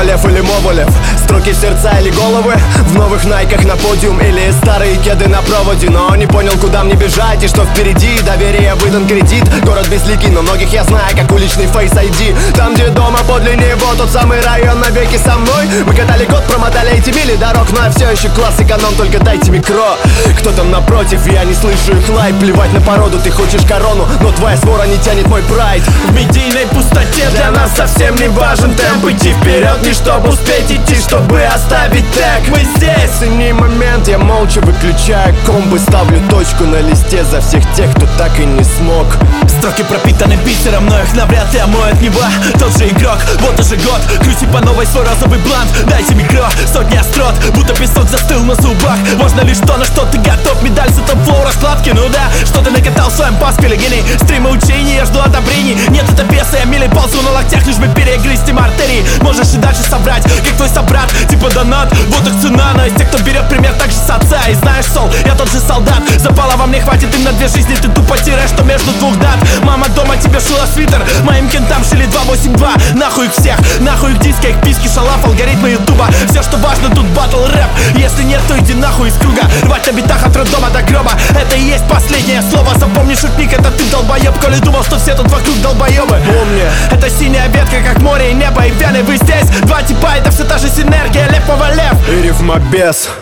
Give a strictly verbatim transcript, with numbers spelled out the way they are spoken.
Ковалев или Моболев, строки сердца или головы, в новых найках на подиум или старые кеды на проводе. Но не понял, куда мне бежать и что впереди. Доверие выдан кредит, город безликий, но многих я знаю, как уличный Face ай ди. Там, где дома подле него, тот самый район навеки со мной. Мы катали год, промотали эти мили дорог, но я все еще класс эконом, только дайте микро. Кто там напротив, я не слышу их лайк. Плевать на породу, ты хочешь корону, но твоя свора не тянет мой прайд. В медийной пустоте для нас совсем не важен темп. Идти вперед не чтобы успеть идти, чтобы оставить тег. Мы здесь. Цени момент, я молча выключаю комбы, ставлю точку на листе за всех тех, кто так и не смог. Строки пропитаны бисером, но их навряд ли омоет Нева. Тот же игрок, вот уже год, крути по новой свой розовый блант. Дайте микро, сотни острот, будто песок застыл на зубах. Можно лишь то, на что ты готов, медаль за топ-флоу раскладки. Ну да, что ты накатал в своем паспеле, гений. Стримы учений, я жду одобрений. Нет, это беса, я милей ползу на локтях, лишь бы перегрызть им артерии. Можешь и дальше соврать, как твой собрат, типа донат, вот их цена. Но из тех, кто берет пример также с отца. И знаешь, Сол, я тот же солдат. Запала во мне, хватит им на две жизни, ты тупо теряешь, что между двух дат. Мама дома тебе шила свитер, моим кентам шили два восемь два. Нахуй их всех, нахуй их диски, их писки, шалаф, алгоритмы ютуба. Все, что важно, тут батл рэп. Если нет, то иди нахуй из круга. Рвать на битах от роддома до гроба. Это и есть последнее слово. Запомни, шутник, это ты долбоеб. Коли думал, что все тут вокруг долбоебы. Помни, это синяя ветка, как море и небо и вены. Вы здесь, два типа, это все та же синергия. Лев повалев и рифмобес.